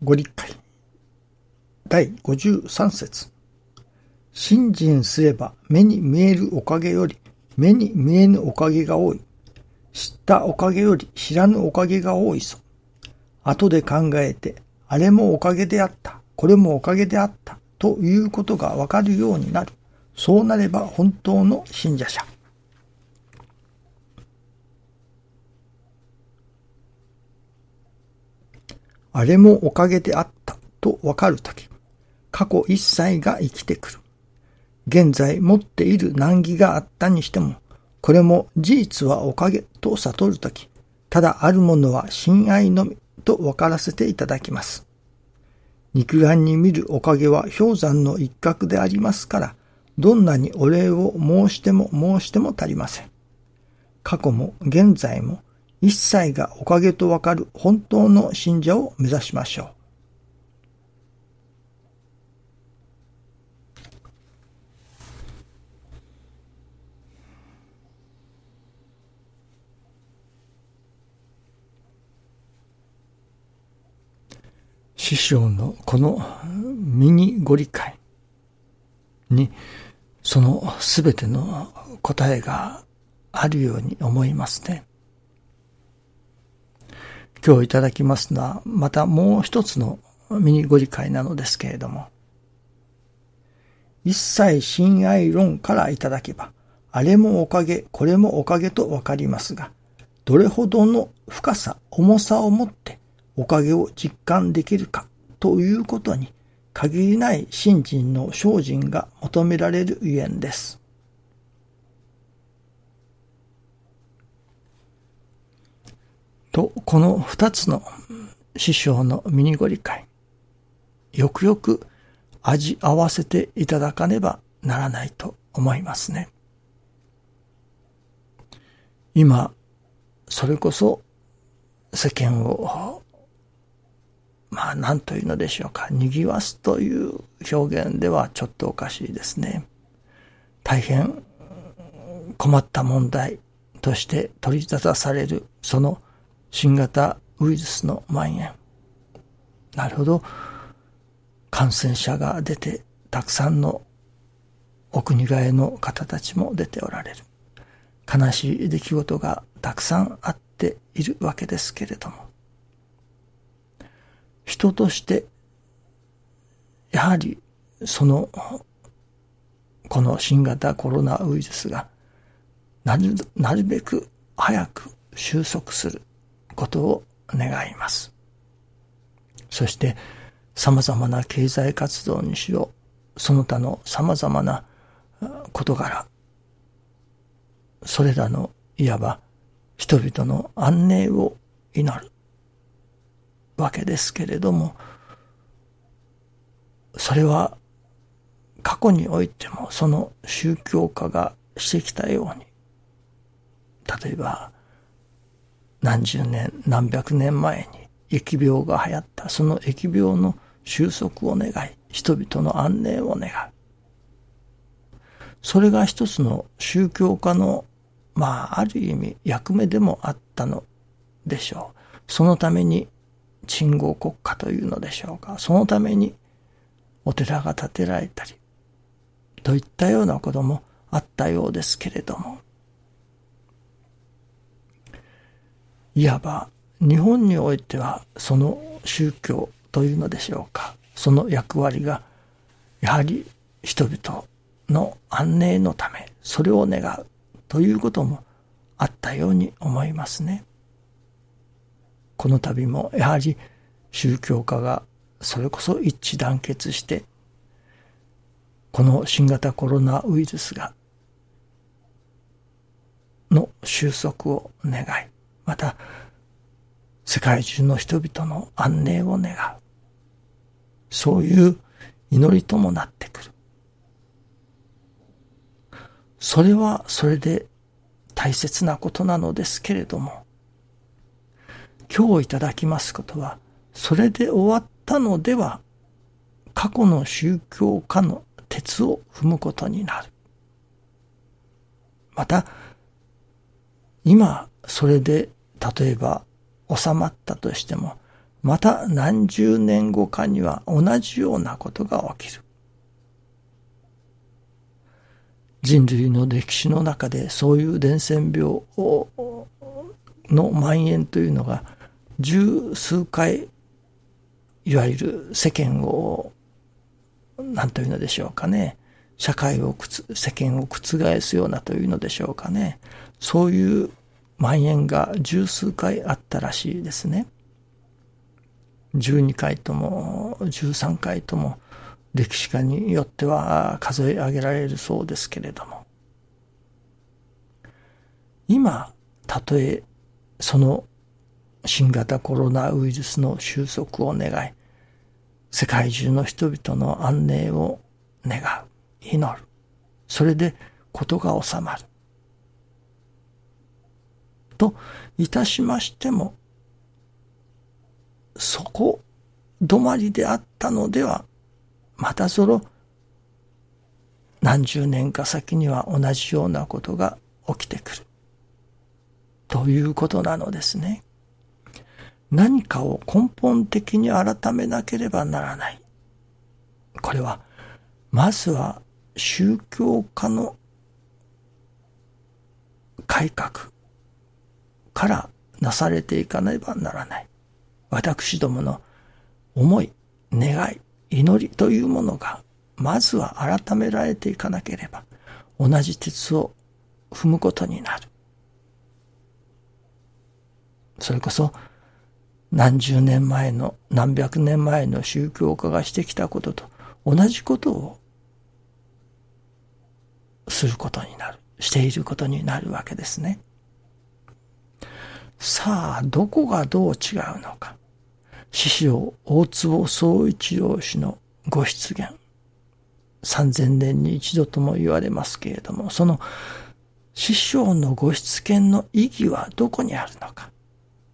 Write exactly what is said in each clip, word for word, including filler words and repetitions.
ご理解だいごじゅうさん節。信心すれば目に見えるおかげより目に見えぬおかげが多い。知ったおかげより知らぬおかげが多いぞ。後で考えて、あれもおかげであった、これもおかげであった、ということがわかるようになる。そうなれば本当の信者者。あれもおかげであったとわかるとき、過去一切が生きてくる。現在持っている難儀があったにしても、これも事実はおかげと悟るとき、ただあるものは親愛のみと分からせていただきます。肉眼に見るおかげは氷山の一角でありますから、どんなにお礼を申しても申しても足りません。過去も現在も一切がおかげと分かる本当の信者を目指しましょう。師匠のこのミニご理解にそのすべての答えがあるように思いますね。今日いただきますのはまたもう一つのミニご理解なのですけれども、一切親愛論からいただけば、あれもおかげ、これもおかげとわかりますが、どれほどの深さ、重さをもっておかげを実感できるかということに限りない信心の精進が求められるゆえんです。と、この二つの師匠のミニご理解、よくよく味合わせていただかねばならないと思いますね。今、それこそ世間をまあ何というのでしょうか、賑わすという表現ではちょっとおかしいですね。大変困った問題として取り沙汰されるその新型ウイルスの蔓延。なるほど、感染者が出てたくさんのお国替えの方たちも出ておられる。悲しい出来事がたくさんあっているわけですけれども、人としてやはりそのこの新型コロナウイルスがなる、なるべく早く収束することを願います。そして様々な経済活動にしろ、その他の様々な事柄、それらのいわば人々の安寧を祈るわけですけれども、それは過去においてもその宗教化がしてきたように、例えば何十年何百年前に疫病が流行った、その疫病の収束を願い、人々の安寧を願う。それが一つの宗教家のまあある意味役目でもあったのでしょう。そのために鎮護国家というのでしょうか、そのためにお寺が建てられたりといったようなこともあったようですけれども、いわば日本においてはその宗教というのでしょうか、その役割がやはり人々の安寧のため、それを願うということもあったように思いますね。この度もやはり宗教家がそれこそ一致団結してこの新型コロナウイルスがの収束を願い、また世界中の人々の安寧を願う、そういう祈りともなってくる。それはそれで大切なことなのですけれども、今日いただきますことはそれで終わったのでは、過去の宗教家の鉄を踏むことになる。また今それで例えば収まったとしても、 また何十年後かには同じようなことが起きる。人類の歴史の中でそういう伝染病の蔓延というのが十数回、いわゆる世間を何というのでしょうかね、社会を世間を覆すようなというのでしょうかね、そういう蔓延が十数回あったらしいですね。十二回とも十三回とも歴史家によっては数え上げられるそうですけれども、今たとえその新型コロナウイルスの収束を願い、世界中の人々の安寧を願う、祈る、それで事が収まるといたしましても、そこ止まりであったのでは、またその何十年か先には同じようなことが起きてくるということなのですね。何かを根本的に改めなければならない。これはまずは宗教家の改革からなされていかねばならない。私どもの思い、願い、祈りというものがまずは改められていかなければ、同じ鉄を踏むことになる。それこそ何十年前の何百年前の宗教家がしてきたことと同じことをすることになる、していることになるわけですね。さあ、どこがどう違うのか。師匠大坪宗一郎氏のご出現、三千年に一度とも言われますけれども、その師匠のご出現の意義はどこにあるのか。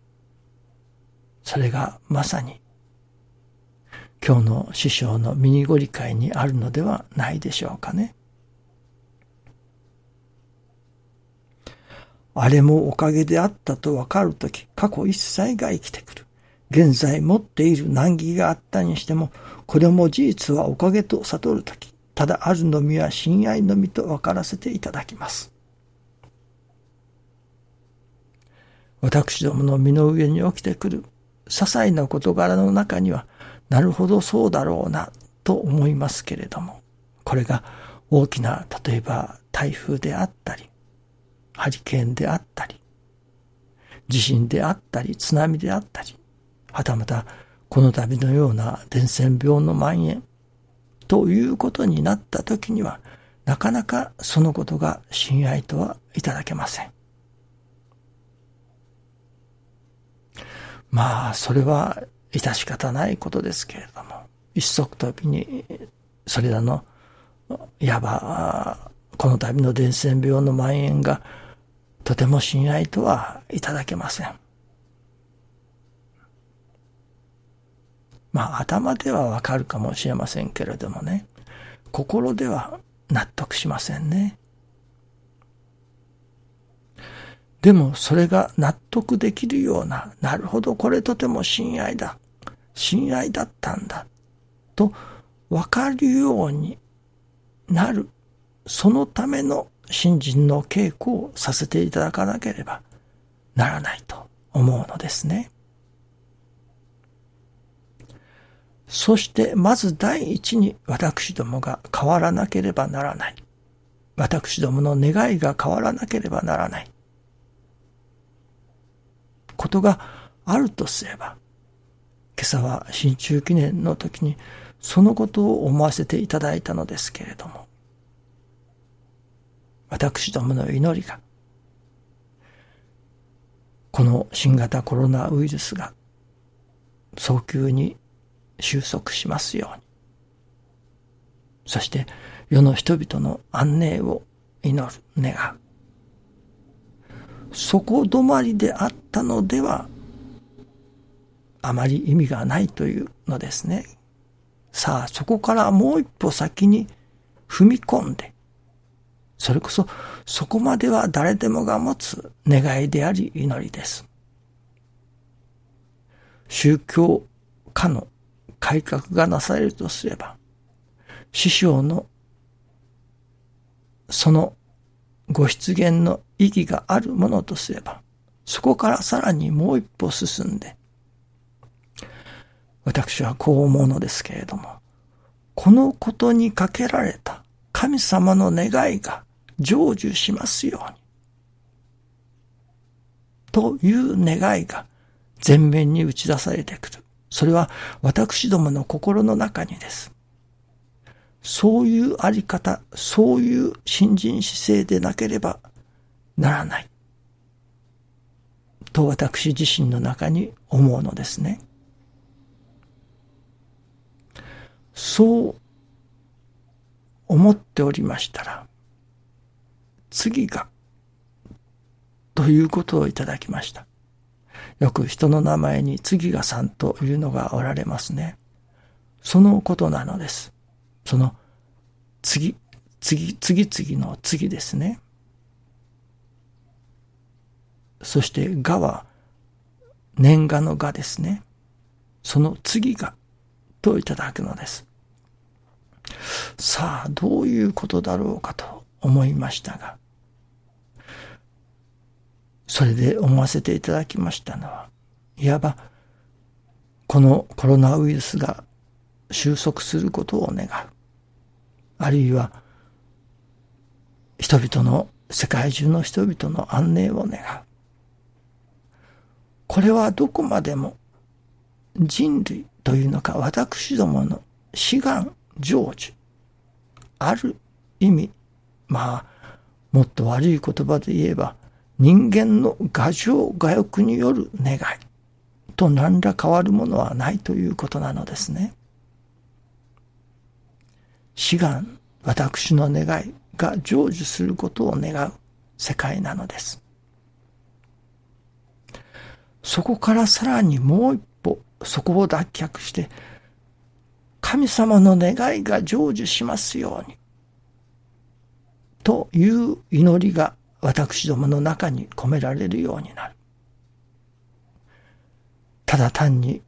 それがまさに今日の師匠のミニご理解にあるのではないでしょうかね。あれもおかげであったとわかるとき、過去一切が生きてくる。現在持っている難儀があったにしても、これも事実はおかげと悟るとき、ただあるのみは親愛のみと分からせていただきます。私どもの身の上に起きてくる些細な事柄の中には、なるほどそうだろうなと思いますけれども、これが大きな、例えば台風であったり、ハリケーンであったり、地震であったり、津波であったり、はたまたこの度のような伝染病の蔓延ということになったときには、なかなかそのことが親愛とはいただけません。まあ、それは致し方ないことですけれども、一足飛びにそれらのいわばこの度の伝染病の蔓延がとても親愛とはいただけません。まあ頭ではわかるかもしれませんけれどもね、心では納得しませんね。でもそれが納得できるような、なるほどこれとても親愛だ、親愛だったんだとわかるようになる、そのための信心の稽古をさせていただかなければならないと思うのですね。そしてまず第一に私どもが変わらなければならない。私どもの願いが変わらなければならないことがあるとすれば、今朝は新中記念の時にそのことを思わせていただいたのですけれども、私どもの祈りがこの新型コロナウイルスが早急に収束しますように、そして世の人々の安寧を祈る、願う、そこ止まりであったのではあまり意味がないというのですね。さあそこからもう一歩先に踏み込んで、それこそそこまでは誰でもが持つ願いであり祈りです。 宗教家の改革がなされるとすれば、師匠のそのご出現の意義があるものとすれば、そこからさらにもう一歩進んで、私はこう思うのですけれども、このことにかけられた神様の願いが成就しますように、という願いが前面に打ち出されてくる。それは私どもの心の中にです。そういうあり方、そういう信心姿勢でなければならない。と私自身の中に思うのですね。そう思っておりましたら、次が、ということをいただきました。よく人の名前に次がさんというのがおられますね。そのことなのです。その次、次、次々の次ですね。そしてがは年賀のがですね。その次がといただくのです。さあ、どういうことだろうかと思いましたが、それで思わせていただきましたのは、いわばこのコロナウイルスが収束することを願う。あるいは人々の、世界中の人々の安寧を願う。これはどこまでも人類というのか、私どもの志願成就、ある意味、まあもっと悪い言葉で言えば人間の我情我欲による願いと何ら変わるものはないということなのですね。志願、私の願いが成就することを願う世界なのです。そこからさらにもう一歩、そこを脱却して、神様の願いが成就しますように、という祈りが私どもの中に込められるようになる。ただ単に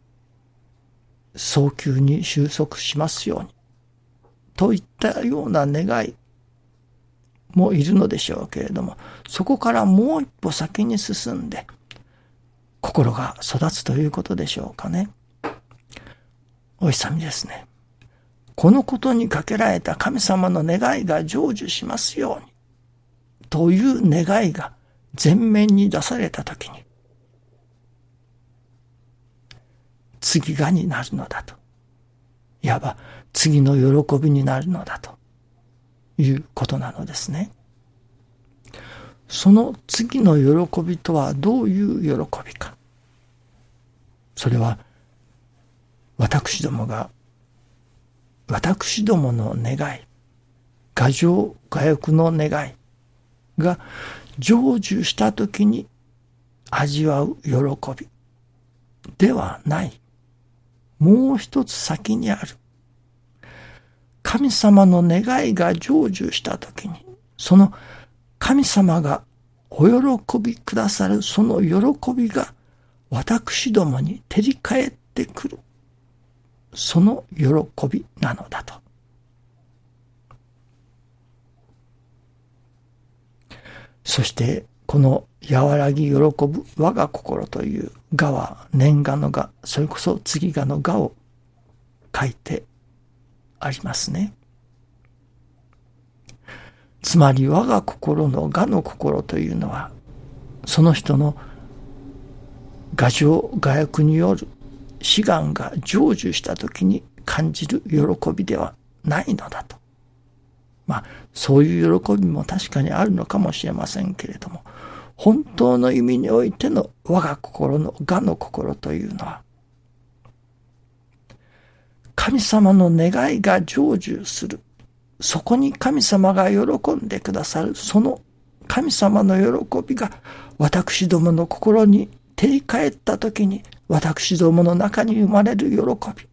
早急に収束しますようにといったような願いもいるのでしょうけれども、そこからもう一歩先に進んで心が育つということでしょうかね。お勇みですね。このことにかけられた神様の願いが成就しますようにという願いが前面に出されたときに、次がになるのだと。いわば次の喜びになるのだということなのですね。その次の喜びとはどういう喜びか。それは私どもが、私どもの願い、我情我欲の願いが成就したときに味わう喜びではない。もう一つ先にある。神様の願いが成就したときに、その神様がお喜びくださるその喜びが私どもに照り返ってくる。その喜びなのだと。そしてこの和らぎ喜ぶ我が心という我は年賀の我、それこそ次がの我を書いてありますね。つまり我が心の我の心というのは、その人の我情我欲による志願が成就したときに感じる喜びではないのだと。まあそういう喜びも確かにあるのかもしれませんけれども、本当の意味においての我が心の我の心というのは、神様の願いが成就する、そこに神様が喜んでくださる、その神様の喜びが私どもの心に照り返ったときに、私どもの中に生まれる喜び、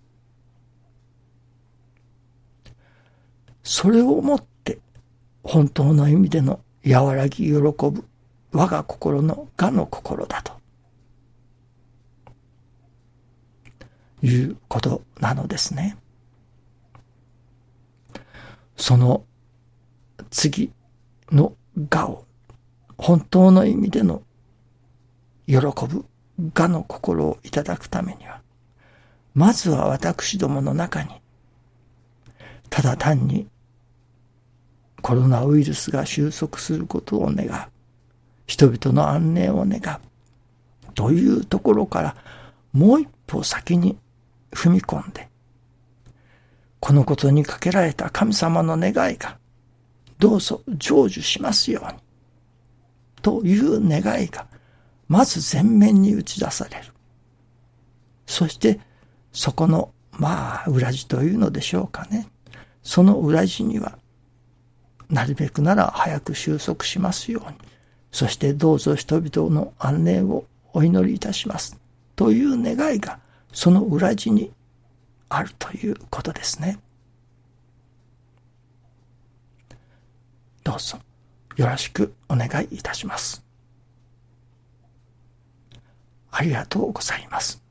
それをもって本当の意味での和らぎ喜ぶ我が心の我の心だということなのですね。その次の我を、本当の意味での喜ぶ我の心をいただくためには、まずは私どもの中に、ただ単にコロナウイルスが収束することを願う、人々の安寧を願うというところからもう一歩先に踏み込んで、このことにかけられた神様の願いがどうぞ成就しますようにという願いがまず前面に打ち出される。そしてそこのまあ裏地というのでしょうかね。その裏地にはなるべくなら早く収束しますように、そしてどうぞ人々の安寧をお祈りいたしますという願いがその裏地にあるということですね。どうぞよろしくお願いいたします。ありがとうございます。